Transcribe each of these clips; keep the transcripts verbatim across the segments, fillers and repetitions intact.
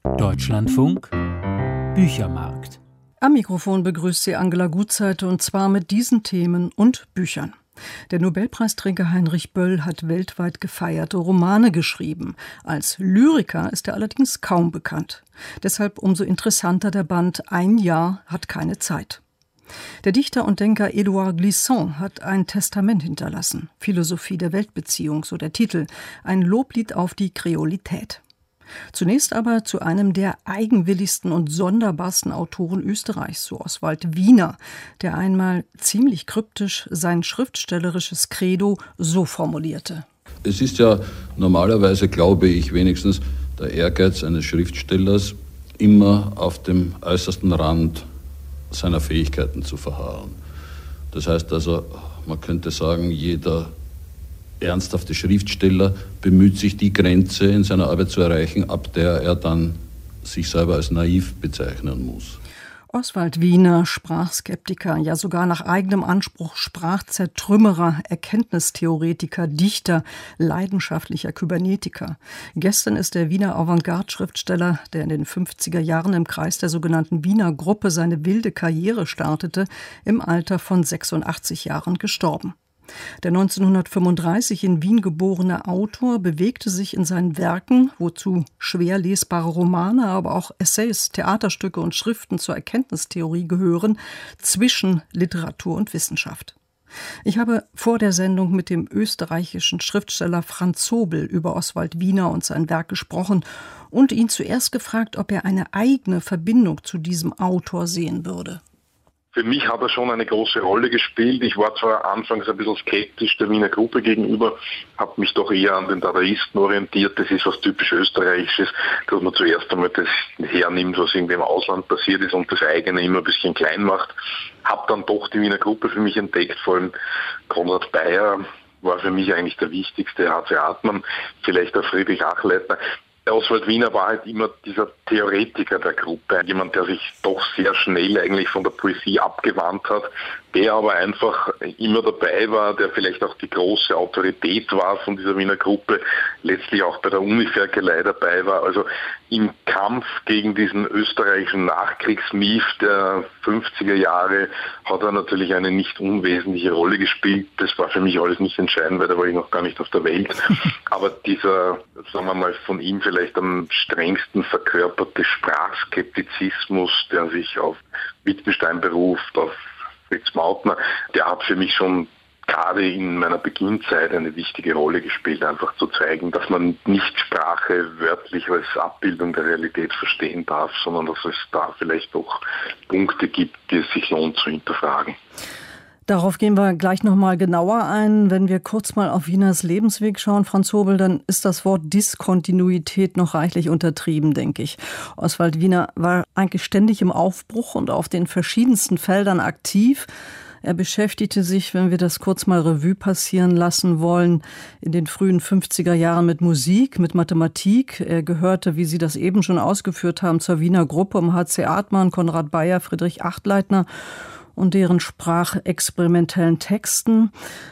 Deutschlandfunk Büchermarkt. Am Mikrofon begrüßt sie Angela Gutzeite und zwar mit diesen Themen und Büchern. Der Nobelpreisträger Heinrich Böll hat weltweit gefeierte Romane geschrieben. Als Lyriker ist er allerdings kaum bekannt. Deshalb umso interessanter der Band Ein Jahr hat keine Zeit. Der Dichter und Denker Édouard Glissant hat ein Testament hinterlassen. Philosophie der Weltbeziehung, so der Titel. Ein Loblied auf die Kreolität. Zunächst aber zu einem der eigenwilligsten und sonderbarsten Autoren Österreichs, zu Oswald Wiener, der einmal ziemlich kryptisch sein schriftstellerisches Credo so formulierte. Es ist ja normalerweise, glaube ich wenigstens, der Ehrgeiz eines Schriftstellers, immer auf dem äußersten Rand seiner Fähigkeiten zu verharren. Das heißt also, man könnte sagen, jeder ernsthafte Schriftsteller bemüht sich, die Grenze in seiner Arbeit zu erreichen, ab der er dann sich selber als naiv bezeichnen muss. Oswald Wiener, Sprachskeptiker, ja sogar nach eigenem Anspruch Sprachzertrümmerer, Erkenntnistheoretiker, Dichter, leidenschaftlicher Kybernetiker. Gestern ist der Wiener Avantgarde-Schriftsteller, der in den fünfziger Jahren im Kreis der sogenannten Wiener Gruppe seine wilde Karriere startete, im Alter von sechsundachtzig Jahren gestorben. Der neunzehnhundertfünfunddreißig in Wien geborene Autor bewegte sich in seinen Werken, wozu schwer lesbare Romane, aber auch Essays, Theaterstücke und Schriften zur Erkenntnistheorie gehören, zwischen Literatur und Wissenschaft. Ich habe vor der Sendung mit dem österreichischen Schriftsteller Franz Zobel über Oswald Wiener und sein Werk gesprochen und ihn zuerst gefragt, ob er eine eigene Verbindung zu diesem Autor sehen würde. Für mich hat er schon eine große Rolle gespielt. Ich war zwar anfangs ein bisschen skeptisch der Wiener Gruppe gegenüber, habe mich doch eher an den Dadaisten orientiert. Das ist was typisch Österreichisches, dass man zuerst einmal das hernimmt, was irgendwie im Ausland passiert ist und das eigene immer ein bisschen klein macht. Habe dann doch die Wiener Gruppe für mich entdeckt, vor allem Konrad Beyer war für mich eigentlich der wichtigste, H C Hartmann, vielleicht auch Friedrich Achleitner. Der Oswald Wiener war halt immer dieser Theoretiker der Gruppe, jemand, der sich doch sehr schnell eigentlich von der Poesie abgewandt hat, der aber einfach immer dabei war, der vielleicht auch die große Autorität war von dieser Wiener Gruppe, letztlich auch bei der Uniferkelei dabei war. Also im Kampf gegen diesen österreichischen Nachkriegsmief der fünfziger Jahre hat er natürlich eine nicht unwesentliche Rolle gespielt. Das war für mich alles nicht entscheidend, weil da war ich noch gar nicht auf der Welt. Aber dieser, sagen wir mal, von ihm vielleicht am strengsten verkörperte Sprachskeptizismus, der sich auf Wittgenstein beruft, auf Fritz Mautner, der hat für mich schon gerade in meiner Beginnzeit eine wichtige Rolle gespielt, einfach zu zeigen, dass man nicht Sprache wörtlich als Abbildung der Realität verstehen darf, sondern dass es da vielleicht doch Punkte gibt, die es sich lohnt zu hinterfragen. Darauf gehen wir gleich noch mal genauer ein. Wenn wir kurz mal auf Wieners Lebensweg schauen, Franz Zobel, dann ist das Wort Diskontinuität noch reichlich untertrieben, denke ich. Oswald Wiener war eigentlich ständig im Aufbruch und auf den verschiedensten Feldern aktiv. Er beschäftigte sich, wenn wir das kurz mal Revue passieren lassen wollen, in den frühen fünfziger Jahren mit Musik, mit Mathematik. Er gehörte, wie Sie das eben schon ausgeführt haben, zur Wiener Gruppe um H C Hartmann, Konrad Beyer, Friedrich Achleitner und deren sprachexperimentellen Texten.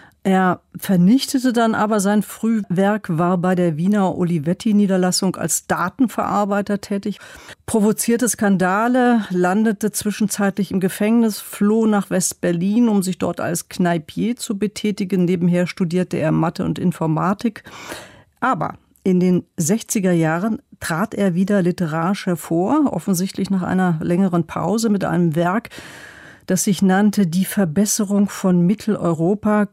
Er vernichtete dann aber sein Frühwerk, war bei der Wiener Olivetti-Niederlassung als Datenverarbeiter tätig, provozierte Skandale, landete zwischenzeitlich im Gefängnis, floh nach West-Berlin, um sich dort als Kneipier zu betätigen. Nebenher studierte er Mathe und Informatik. Aber in den sechziger Jahren trat er wieder literarisch hervor, offensichtlich nach einer längeren Pause mit einem Werk, das sich nannte Die Verbesserung von Mitteleuropa,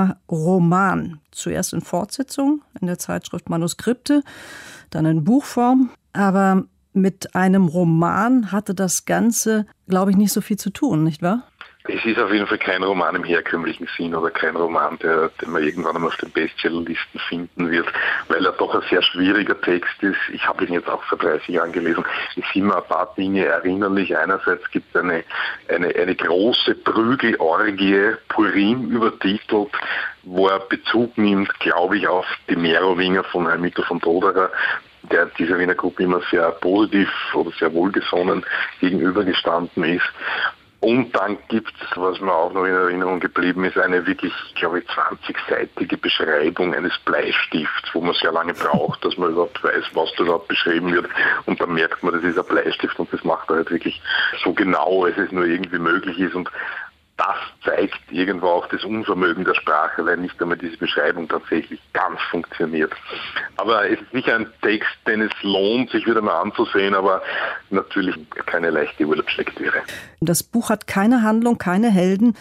Roman. Zuerst in Fortsetzung in der Zeitschrift Manuskripte, dann in Buchform. Aber mit einem Roman hatte das Ganze, glaube ich, nicht so viel zu tun, nicht wahr? Es ist auf jeden Fall kein Roman im herkömmlichen Sinn oder kein Roman, der, den man irgendwann einmal auf den Bestsellerlisten finden wird, weil er doch ein sehr schwieriger Text ist. Ich habe ihn jetzt auch vor dreißig Jahren gelesen. Es sind mir ein paar Dinge erinnerlich. Einerseits gibt es eine, eine, eine große Prügelorgie, Purim übertitelt, wo er Bezug nimmt, glaube ich, auf die Merowinger von Heimito von Doderer, der dieser Wiener Gruppe immer sehr positiv oder sehr wohlgesonnen gegenübergestanden ist. Und dann gibt es, was mir auch noch in Erinnerung geblieben ist, eine wirklich, glaube ich, zwanzigseitige Beschreibung eines Bleistifts, wo man sehr lange braucht, dass man überhaupt weiß, was da überhaupt beschrieben wird. Und dann merkt man, das ist ein Bleistift und das macht er halt wirklich so genau, als es nur irgendwie möglich ist. Und das zeigt irgendwo auch das Unvermögen der Sprache, weil nicht einmal diese Beschreibung tatsächlich ganz funktioniert. Aber es ist sicher ein Text, den es lohnt, sich wieder mal anzusehen, aber natürlich keine leichte Urlaubslektüre. Das Buch hat keine Handlung, keine Helden.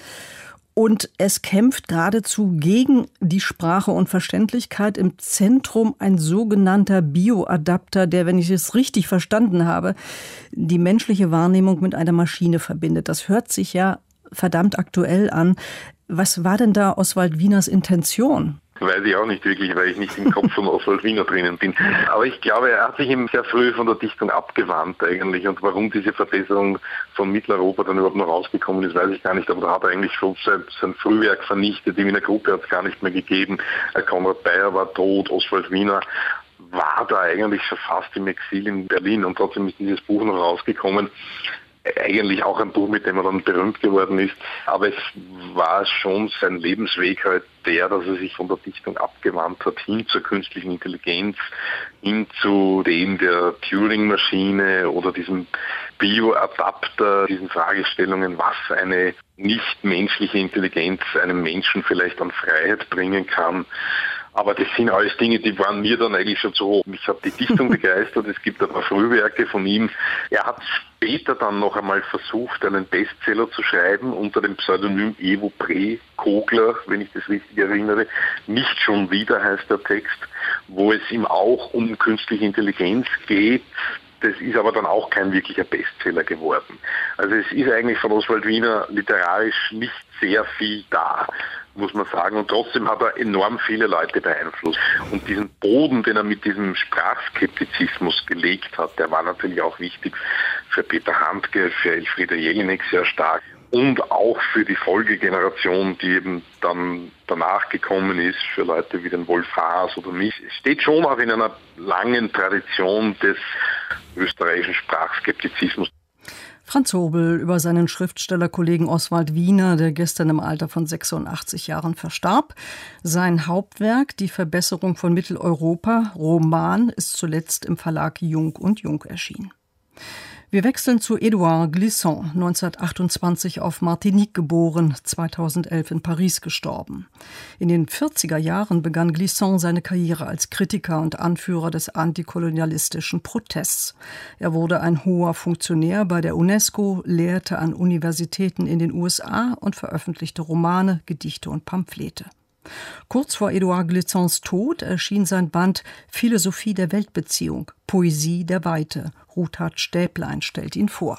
Und es kämpft geradezu gegen die Sprache und Verständlichkeit. Im Zentrum ein sogenannter Bioadapter, der, wenn ich es richtig verstanden habe, die menschliche Wahrnehmung mit einer Maschine verbindet. Das hört sich ja verdammt aktuell an. Was war denn da Oswald Wieners Intention? Weiß ich auch nicht wirklich, weil ich nicht im Kopf von Oswald Wiener drinnen bin. Aber ich glaube, er hat sich eben sehr früh von der Dichtung abgewandt eigentlich. Und warum diese Verbesserung von Mitteleuropa dann überhaupt noch rausgekommen ist, weiß ich gar nicht. Aber da hat er eigentlich schon sein, sein Frühwerk vernichtet. Die Wiener Gruppe hat es gar nicht mehr gegeben. Konrad Beyer war tot, Oswald Wiener war da eigentlich schon fast im Exil in Berlin. Und trotzdem ist dieses Buch noch rausgekommen. Eigentlich auch ein Buch, mit dem er dann berühmt geworden ist. Aber es war schon sein Lebensweg halt der, dass er sich von der Dichtung abgewandt hat, hin zur künstlichen Intelligenz, hin zu dem der Turing-Maschine oder diesem Bioadapter, diesen Fragestellungen, was eine nichtmenschliche Intelligenz einem Menschen vielleicht an Freiheit bringen kann. Aber das sind alles Dinge, die waren mir dann eigentlich schon zu hoch. Mich hat die Dichtung begeistert, es gibt ein paar Frühwerke von ihm. Er hat später dann noch einmal versucht, einen Bestseller zu schreiben unter dem Pseudonym Evo Pre Kogler, wenn ich das richtig erinnere. Nicht schon wieder heißt der Text, wo es ihm auch um künstliche Intelligenz geht. Das ist aber dann auch kein wirklicher Bestseller geworden. Also es ist eigentlich von Oswald Wiener literarisch nicht sehr viel da, muss man sagen. Und trotzdem hat er enorm viele Leute beeinflusst. Und diesen Boden, den er mit diesem Sprachskeptizismus gelegt hat, der war natürlich auch wichtig für Peter Handke, für Elfriede Jelinek sehr stark. Und auch für die Folgegeneration, die eben dann danach gekommen ist, für Leute wie den Wolf Haas oder mich. Es steht schon auch in einer langen Tradition des österreichischen Sprachskeptizismus. Franz Hobel über seinen Schriftstellerkollegen Oswald Wiener, der gestern im Alter von sechsundachtzig Jahren verstarb. Sein Hauptwerk, Die Verbesserung von Mitteleuropa, Roman, ist zuletzt im Verlag Jung und Jung erschienen. Wir wechseln zu Édouard Glissant, neunzehnhundertachtundzwanzig auf Martinique geboren, zweitausendelf in Paris gestorben. In den vierziger Jahren begann Glissant seine Karriere als Kritiker und Anführer des antikolonialistischen Protests. Er wurde ein hoher Funktionär bei der UNESCO, lehrte an Universitäten in den U S A und veröffentlichte Romane, Gedichte und Pamphlete. Kurz vor Édouard Glissants Tod erschien sein Band Philosophie der Weltbeziehung, Poesie der Weite. Ruthard Stäblein stellt ihn vor.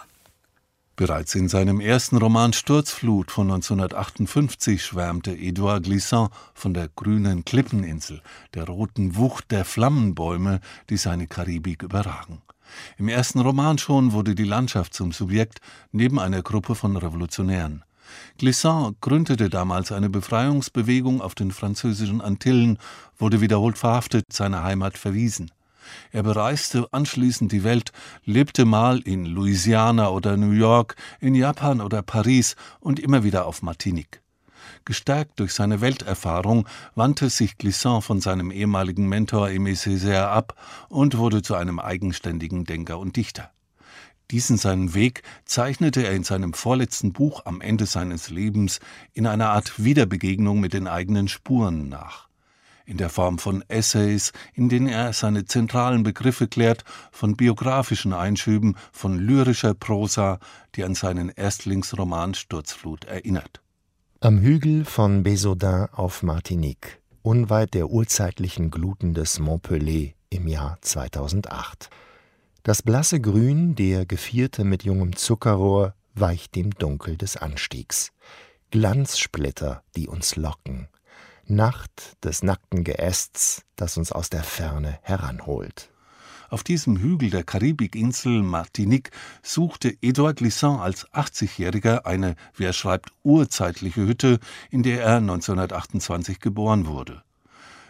Bereits in seinem ersten Roman Sturzflut von neunzehnhundertachtundfünfzig schwärmte Édouard Glissant von der grünen Klippeninsel, der roten Wucht der Flammenbäume, die seine Karibik überragen. Im ersten Roman schon wurde die Landschaft zum Subjekt neben einer Gruppe von Revolutionären. Glissant gründete damals eine Befreiungsbewegung auf den französischen Antillen, wurde wiederholt verhaftet, seine Heimat verwiesen. Er bereiste anschließend die Welt, lebte mal in Louisiana oder New York, in Japan oder Paris und immer wieder auf Martinique. Gestärkt durch seine Welterfahrung wandte sich Glissant von seinem ehemaligen Mentor Aimé Césaire ab und wurde zu einem eigenständigen Denker und Dichter. Diesen seinen Weg zeichnete er in seinem vorletzten Buch am Ende seines Lebens in einer Art Wiederbegegnung mit den eigenen Spuren nach. In der Form von Essays, in denen er seine zentralen Begriffe klärt, von biografischen Einschüben, von lyrischer Prosa, die an seinen Erstlingsroman Sturzflut erinnert. Am Hügel von Bézaudun auf Martinique, unweit der urzeitlichen Gluten des Mont Pelé im Jahr zweitausendacht. Das blasse Grün der Gevierte mit jungem Zuckerrohr weicht dem Dunkel des Anstiegs. Glanzsplitter, die uns locken. Nacht des nackten Geästs, das uns aus der Ferne heranholt. Auf diesem Hügel der Karibikinsel Martinique suchte Édouard Glissant als achtzigjähriger eine, wie er schreibt, urzeitliche Hütte, in der er neunzehnhundertachtundzwanzig geboren wurde.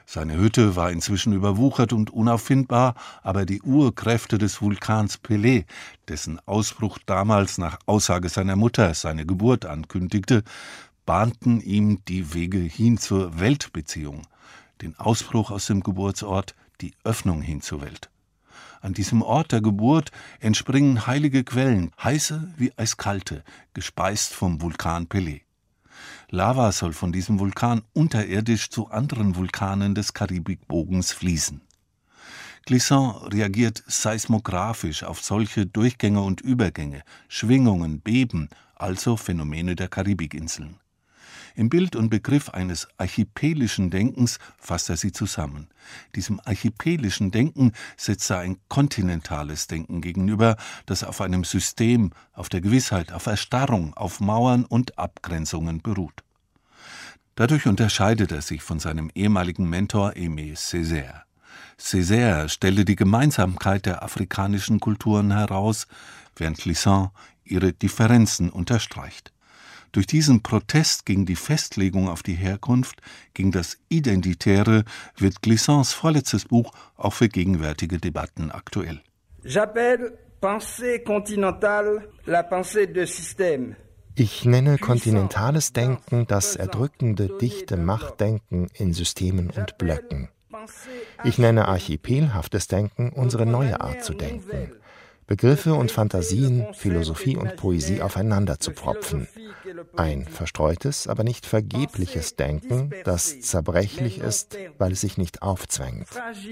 Seine Hütte war inzwischen überwuchert und unauffindbar, aber die Urkräfte des Vulkans Pelée, dessen Ausbruch damals nach Aussage seiner Mutter seine Geburt ankündigte, bahnten ihm die Wege hin zur Weltbeziehung, den Ausbruch aus dem Geburtsort, die Öffnung hin zur Welt. An diesem Ort der Geburt entspringen heilige Quellen, heiße wie eiskalte, gespeist vom Vulkan Pelée. Lava soll von diesem Vulkan unterirdisch zu anderen Vulkanen des Karibikbogens fließen. Glissant reagiert seismographisch auf solche Durchgänge und Übergänge, Schwingungen, Beben, also Phänomene der Karibikinseln. Im Bild und Begriff eines archipelischen Denkens fasst er sie zusammen. Diesem archipelischen Denken setzt er ein kontinentales Denken gegenüber, das auf einem System, auf der Gewissheit, auf Erstarrung, auf Mauern und Abgrenzungen beruht. Dadurch unterscheidet er sich von seinem ehemaligen Mentor Aimé Césaire. Césaire stellte die Gemeinsamkeit der afrikanischen Kulturen heraus, während Glissant ihre Differenzen unterstreicht. Durch diesen Protest gegen die Festlegung auf die Herkunft, gegen das Identitäre, wird Glissants vorletztes Buch auch für gegenwärtige Debatten aktuell. J'appelle pensée continentale la pensée de système. Ich nenne kontinentales Denken das erdrückende, dichte Machtdenken in Systemen und Blöcken. Ich nenne archipelhaftes Denken unsere neue Art zu denken. Begriffe und Fantasien, Philosophie und Poesie aufeinander zu pfropfen. Ein verstreutes, aber nicht vergebliches Denken, das zerbrechlich ist, weil es sich nicht aufzwängt.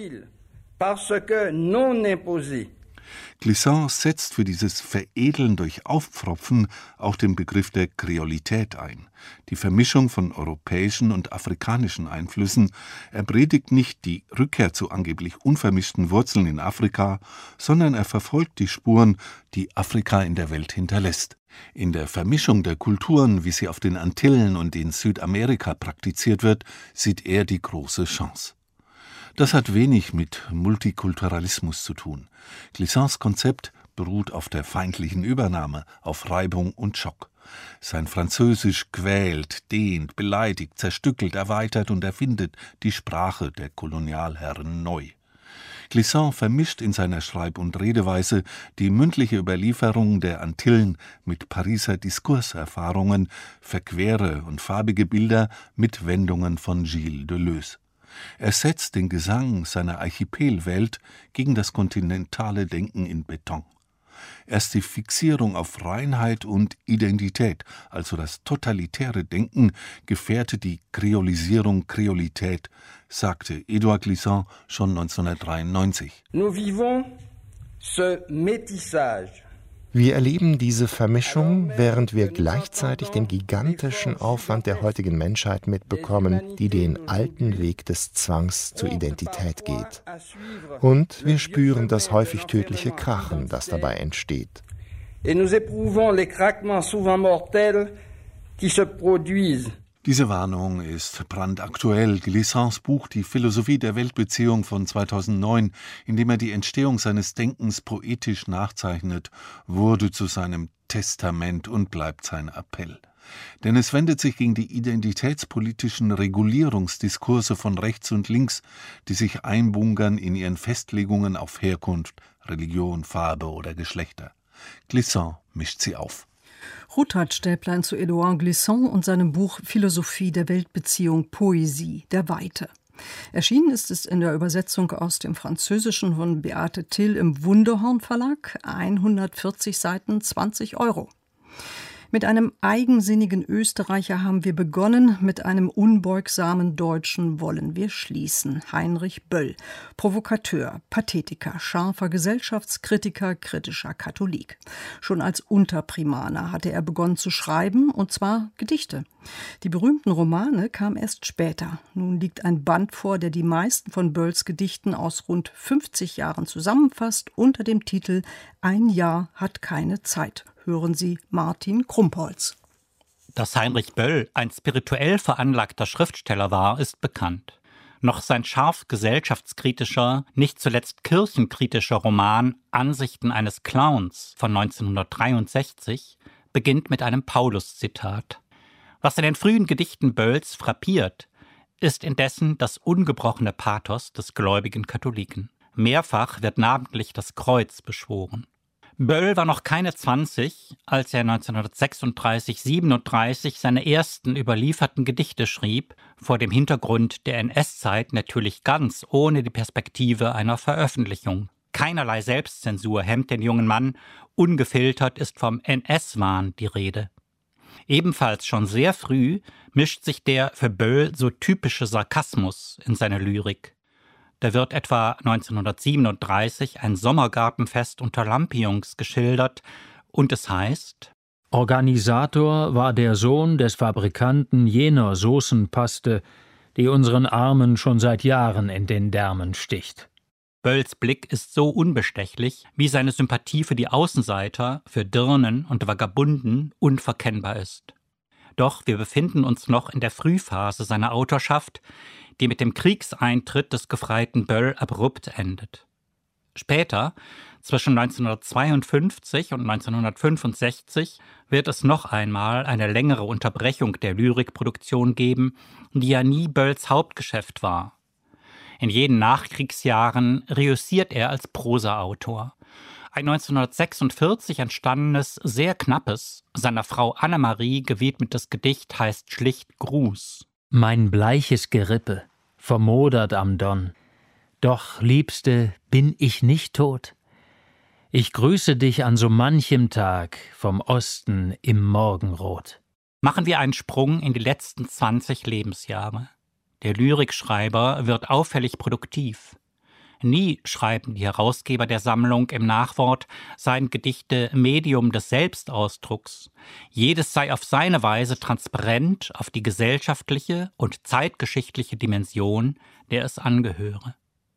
Glissant setzt für dieses Veredeln durch Aufpfropfen auch den Begriff der Kreolität ein, die Vermischung von europäischen und afrikanischen Einflüssen. Er predigt nicht die Rückkehr zu angeblich unvermischten Wurzeln in Afrika, sondern er verfolgt die Spuren, die Afrika in der Welt hinterlässt. In der Vermischung der Kulturen, wie sie auf den Antillen und in Südamerika praktiziert wird, sieht er die große Chance. Das hat wenig mit Multikulturalismus zu tun. Glissants Konzept beruht auf der feindlichen Übernahme, auf Reibung und Schock. Sein Französisch quält, dehnt, beleidigt, zerstückelt, erweitert und erfindet die Sprache der Kolonialherren neu. Glissant vermischt in seiner Schreib- und Redeweise die mündliche Überlieferung der Antillen mit Pariser Diskurserfahrungen, verquere und farbige Bilder mit Wendungen von Gilles Deleuze. Er setzt den Gesang seiner Archipelwelt gegen das kontinentale Denken in Beton. Erst die Fixierung auf Reinheit und Identität, also das totalitäre Denken, gefährte die Kreolisierung Kreolität, sagte Édouard Glissant schon neunzehnhundertdreiundneunzig. Nous vivons ce métissage. Wir erleben diese Vermischung, während wir gleichzeitig den gigantischen Aufwand der heutigen Menschheit mitbekommen, die den alten Weg des Zwangs zur Identität geht. Und wir spüren das häufig tödliche Krachen, das dabei entsteht. Et nous éprouvons les craquements souvent mortels qui se produisent. Diese Warnung ist brandaktuell. Glissants Buch »Die Philosophie der Weltbeziehung« von zweitausendneun, in dem er die Entstehung seines Denkens poetisch nachzeichnet, wurde zu seinem Testament und bleibt sein Appell. Denn es wendet sich gegen die identitätspolitischen Regulierungsdiskurse von rechts und links, die sich einbunkern in ihren Festlegungen auf Herkunft, Religion, Farbe oder Geschlechter. Glissant mischt sie auf. Ruthard Stäblein zu Édouard Glissant und seinem Buch »Philosophie der Weltbeziehung, Poesie der Weite«. Erschienen ist es in der Übersetzung aus dem Französischen von Beate Till im Wunderhorn Verlag, hundertvierzig Seiten, zwanzig Euro. Mit einem eigensinnigen Österreicher haben wir begonnen, mit einem unbeugsamen Deutschen wollen wir schließen. Heinrich Böll, Provokateur, Pathetiker, scharfer Gesellschaftskritiker, kritischer Katholik. Schon als Unterprimaner hatte er begonnen zu schreiben, und zwar Gedichte. Die berühmten Romane kamen erst später. Nun liegt ein Band vor, der die meisten von Bölls Gedichten aus rund fünfzig Jahren zusammenfasst, unter dem Titel »Ein Jahr hat keine Zeit«. Hören Sie Martin Krumpholz. Dass Heinrich Böll ein spirituell veranlagter Schriftsteller war, ist bekannt. Noch sein scharf gesellschaftskritischer, nicht zuletzt kirchenkritischer Roman »Ansichten eines Clowns« von neunzehnhundertdreiundsechzig beginnt mit einem Paulus-Zitat. Was in den frühen Gedichten Bölls frappiert, ist indessen das ungebrochene Pathos des gläubigen Katholiken. Mehrfach wird namentlich das Kreuz beschworen. Böll war noch keine zwanzig, als er neunzehnhundertsechsunddreißig siebenunddreißig seine ersten überlieferten Gedichte schrieb, vor dem Hintergrund der N S-Zeit natürlich ganz ohne die Perspektive einer Veröffentlichung. Keinerlei Selbstzensur hemmt den jungen Mann, ungefiltert ist vom N S-Wahn die Rede. Ebenfalls schon sehr früh mischt sich der für Böll so typische Sarkasmus in seine Lyrik. Da wird etwa neunzehnhundertsiebenunddreißig ein Sommergartenfest unter Lampions geschildert und es heißt: Organisator war der Sohn des Fabrikanten jener Soßenpaste, die unseren Armen schon seit Jahren in den Därmen sticht. Bölls Blick ist so unbestechlich, wie seine Sympathie für die Außenseiter, für Dirnen und Vagabunden unverkennbar ist. Doch wir befinden uns noch in der Frühphase seiner Autorschaft, die mit dem Kriegseintritt des gefreiten Böll abrupt endet. Später, zwischen neunzehnhundertzweiundfünfzig und neunzehnhundertfünfundsechzig, wird es noch einmal eine längere Unterbrechung der Lyrikproduktion geben, die ja nie Bölls Hauptgeschäft war. In jenen Nachkriegsjahren reüssiert er als Prosaautor. Ein neunzehnhundertsechsundvierzig entstandenes, sehr knappes, seiner Frau Annemarie gewidmetes Gedicht heißt schlicht Gruß. Mein bleiches Gerippe, vermodert am Donn. Doch, Liebste, bin ich nicht tot? Ich grüße dich an so manchem Tag vom Osten im Morgenrot. Machen wir einen Sprung in die letzten zwanzig Lebensjahre. Der Lyrikschreiber wird auffällig produktiv. Nie schreiben die Herausgeber der Sammlung im Nachwort, seien Gedichte Medium des Selbstausdrucks. Jedes sei auf seine Weise transparent auf die gesellschaftliche und zeitgeschichtliche Dimension, der es angehöre.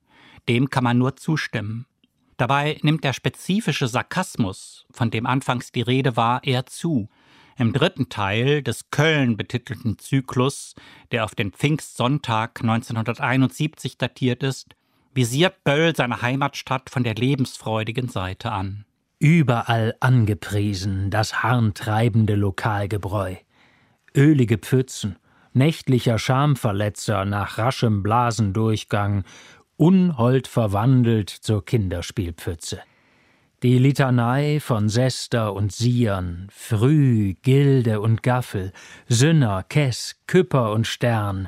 Dem kann man nur zustimmen. Dabei nimmt der spezifische Sarkasmus, von dem anfangs die Rede war, eher zu. Im dritten Teil des Köln betitelten Zyklus, der auf den Pfingstsonntag neunzehnhunderteinundsiebzig datiert ist, visiert Böll seine Heimatstadt von der lebensfreudigen Seite an. Überall angepriesen das harntreibende Lokalgebräu. Ölige Pfützen, nächtlicher Schamverletzer nach raschem Blasendurchgang, unhold verwandelt zur Kinderspielpfütze. Die Litanei von Sester und Siern, Früh, Gilde und Gaffel, Sünner, Kess, Küpper und Stern.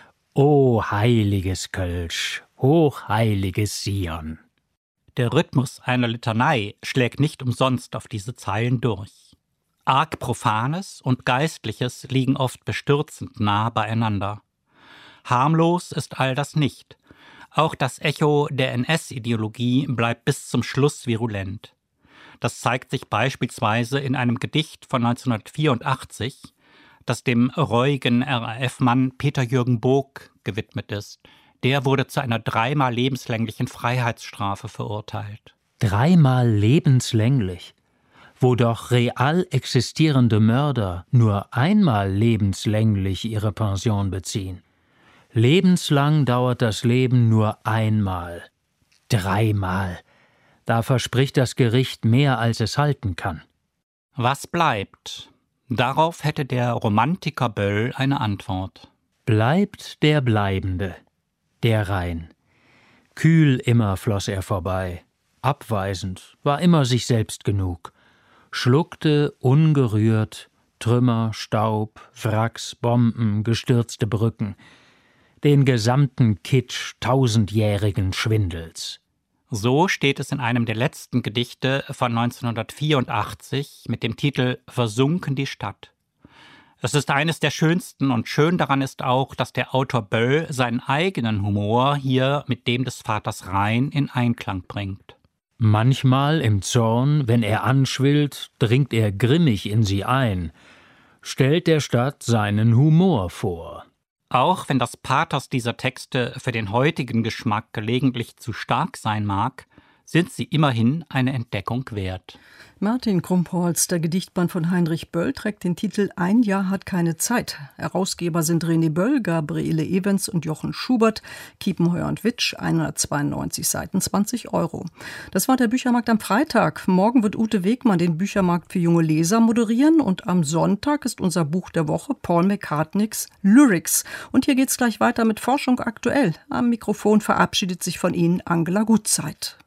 O heiliges Kölsch, hochheiliges Sion. Der Rhythmus einer Litanei schlägt nicht umsonst auf diese Zeilen durch. Arg Profanes und Geistliches liegen oft bestürzend nah beieinander. Harmlos ist all das nicht. Auch das Echo der N S-Ideologie bleibt bis zum Schluss virulent. Das zeigt sich beispielsweise in einem Gedicht von neunzehnhundertvierundachtzig, das dem reuigen R A F-Mann Peter-Jürgen Boock gewidmet ist. Der wurde zu einer dreimal lebenslänglichen Freiheitsstrafe verurteilt. Dreimal lebenslänglich? Wo doch real existierende Mörder nur einmal lebenslänglich ihre Pension beziehen. Lebenslang dauert das Leben nur einmal. Dreimal. Da verspricht das Gericht mehr, als es halten kann. Was bleibt? Darauf hätte der Romantiker Böll eine Antwort. Bleibt der Bleibende, der Rhein. Kühl immer floss er vorbei, abweisend, war immer sich selbst genug, schluckte ungerührt Trümmer, Staub, Wracks, Bomben, gestürzte Brücken, den gesamten Kitsch tausendjährigen Schwindels. So steht es in einem der letzten Gedichte von neunzehnhundertvierundachtzig mit dem Titel »Versunken die Stadt«. Es ist eines der schönsten und schön daran ist auch, dass der Autor Böll seinen eigenen Humor hier mit dem des Vaters Rhein in Einklang bringt. Manchmal im Zorn, wenn er anschwillt, dringt er grimmig in sie ein, stellt der Stadt seinen Humor vor. Auch wenn das Pathos dieser Texte für den heutigen Geschmack gelegentlich zu stark sein mag, sind sie immerhin eine Entdeckung wert. Martin Krumpholz, der Gedichtband von Heinrich Böll, trägt den Titel »Ein Jahr hat keine Zeit«. Herausgeber sind René Böll, Gabriele Evens und Jochen Schubert. Kiepenheuer und Witsch, hundertzweiundneunzig Seiten, zwanzig Euro. Das war der Büchermarkt am Freitag. Morgen wird Ute Wegmann den Büchermarkt für junge Leser moderieren und am Sonntag ist unser Buch der Woche Paul McCartneys Lyrics. Und hier geht's gleich weiter mit Forschung aktuell. Am Mikrofon verabschiedet sich von Ihnen Angela Gutzeit.